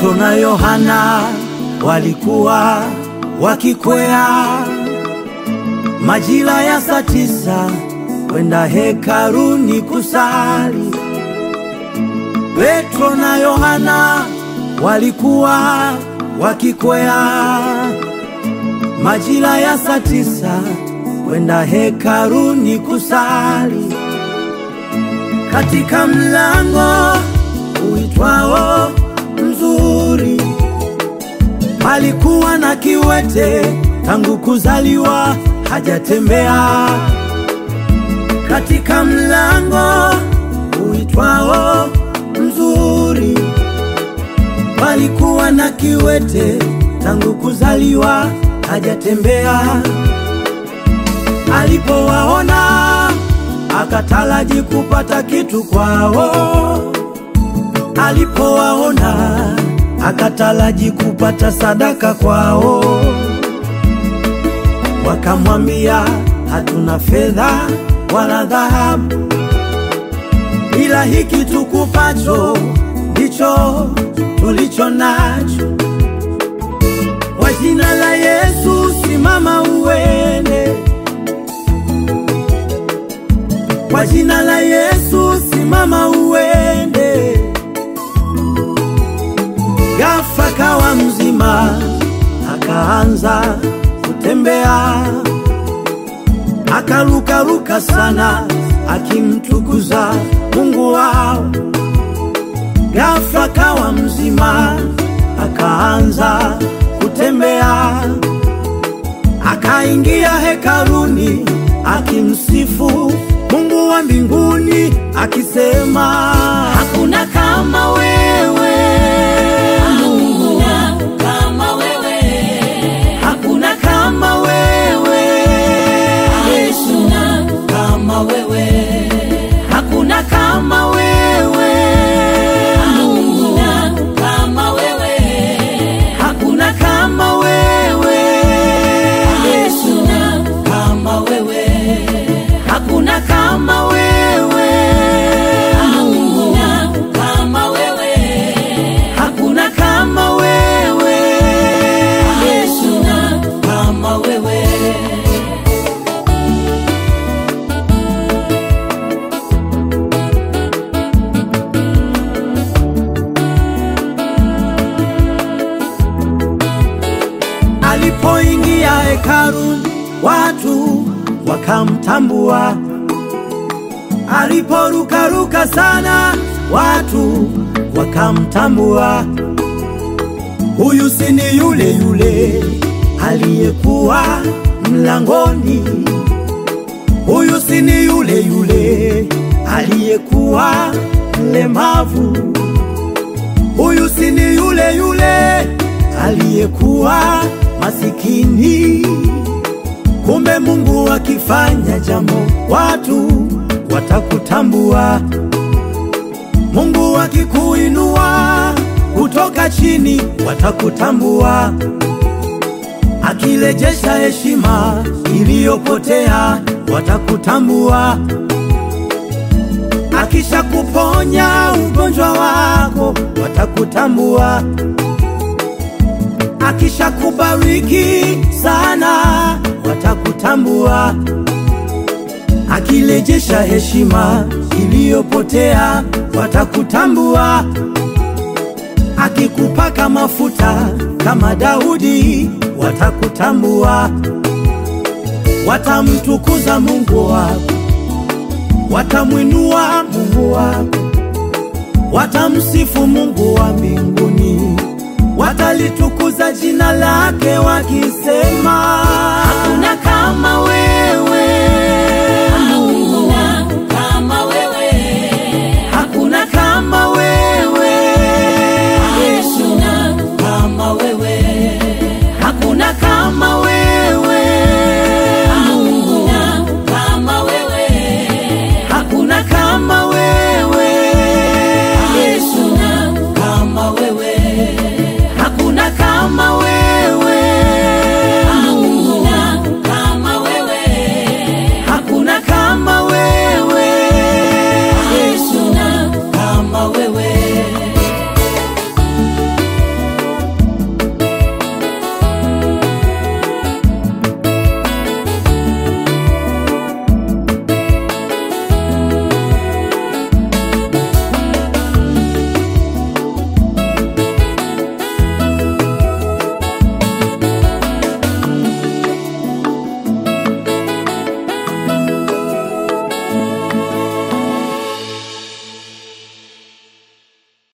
Petro na Yohana walikuwa wakikwea majira ya saa 9 kwenda hekaluni kusali. Petro na Yohana walikuwa wakikwea majira ya saa 9 kwenda hekaluni kusali. Katika mlango uitwao Mzuri palikuwa na kiwete tangu kuzaliwa hajatembea. Katika mlango uitwao Mzuri palikuwa na kiwete tangu kuzaliwa hajatembea. Alipowaona akataraji kupata kitu kwao. Alipowaona akataraji kupata sadaka kwao. Wakamwambia, hatuna fedha wala dhahabu, ila hiki tukupacho ndicho tulicho nacho. Kwa jina la Yesu simama uende. Kwa jina la Yesu simama uende. Ghafla kawa mzima, akaanza kutembea, akarukaruka sana akimtukuza Mungu wao. Ghafla kawa mzima, akaanza kutembea, akaingia hekaluni akimsifu Mungu wa mbinguni akisema, hakuna kama wewe Mungu, kama wewe, hakuna kama wewe Yesu, kama wewe, hakuna kama wewe Mungu, kama wewe, hakuna kama wewe Yesu, kama wewe, hakuna kama wewe Mungu, kama wewe, hakuna kama wewe Yesu, kama wewe. Alipoingia hekaluni watu wakamtambua. Aliporukaruka sana watu wakamtambua. Huyu si ni yule yule aliyekuwa mlangoni. Huyu si ni yule yule aliyekuwa mlemavu. Huyu si ni yule yule aliyekuwa masikini. Kumbe Mungu akifanya jambo watu watakutambua. Mungu akikuinua kutoka chini watakutambua. Akirejesha heshima iliyopotea watakutambua. Akisha kuponya ugonjwa wako watakutambua. Akisha kubariki sana watakutambua. Akirejesha heshima iliyopotea watakutambua. Akikupaka mafuta kama Daudi watakutambua. Watamtukuza Mungu wako, watamwinua Mungu wako, watamsifu Mungu wa mbinguni, watalitukuza jina lake wakisema,